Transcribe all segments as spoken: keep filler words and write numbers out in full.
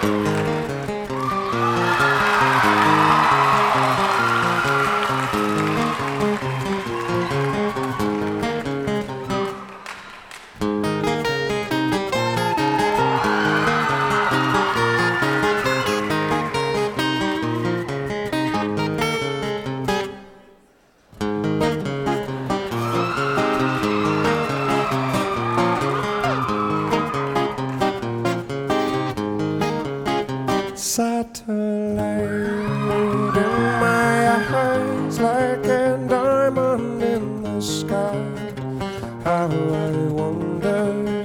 Satellite in my eyes, like a diamond in the sky. How I wonder,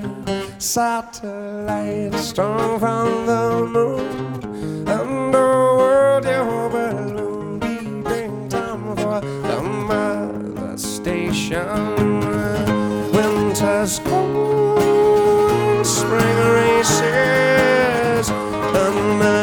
satellite strong from the moon, and the world your balloon beating time for the mother station. Winter's cold, spring races, and the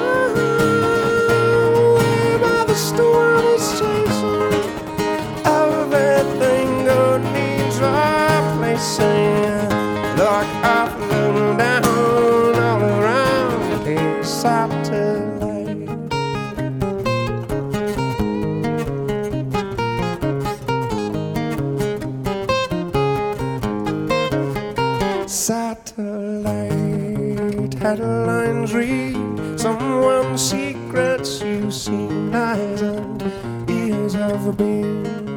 away by the storm is chasing. Everything good needs replacing. Look up and down all around a satellite. Satellite headlines read someone's secrets you've seen, eyes and ears have been.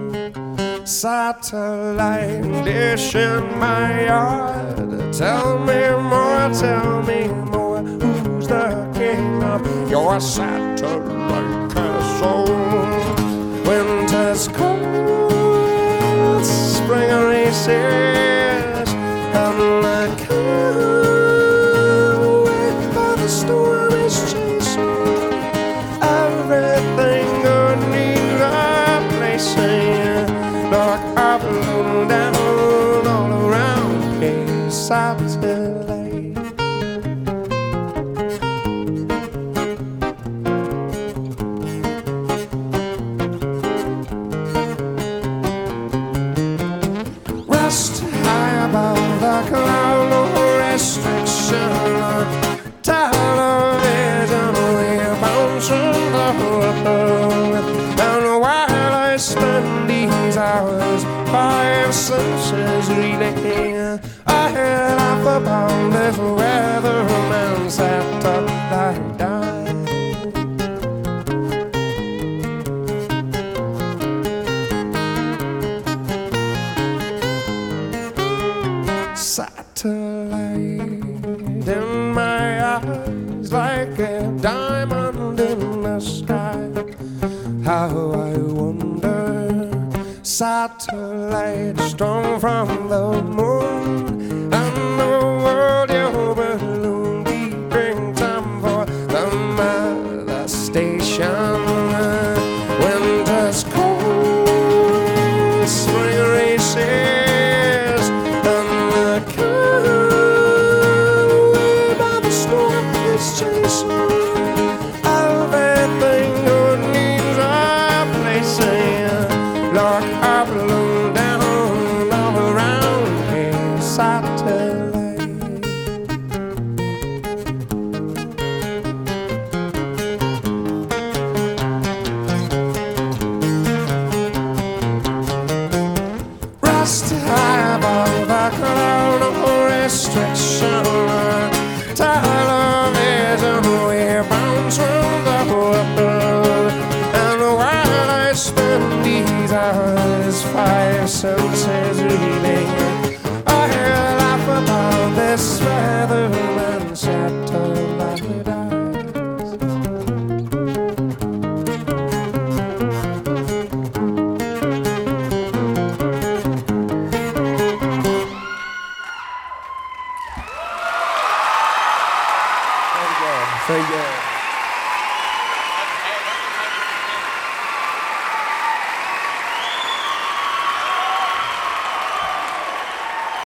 Satellite dish in my yard, tell me more, tell me more. Who's the king of your satellite castle? Winter's cold, spring races, and the storm is chasing. Everything good needs replacing. Look up and down all around a satellite. Rest high above the cloud, no restriction. Television, we're bouncing the world. And while I spend these hours, five senses reeling, I laugh about this weatherman satellite died. Satellite in my eyes, like a diamond in the sky. How I wonder, satellite strong from the moon, and the world your balloon beeping time for the mother station. Winter's cold, spring races, and the chasing. Everything good needs replacing. Look up and down all around a satellite. Rest high above the cloud of restriction. Television, we're bouncing the world. And while I spend these hours, five senses reeling, I laugh about this weatherman satellite eyes. Very good.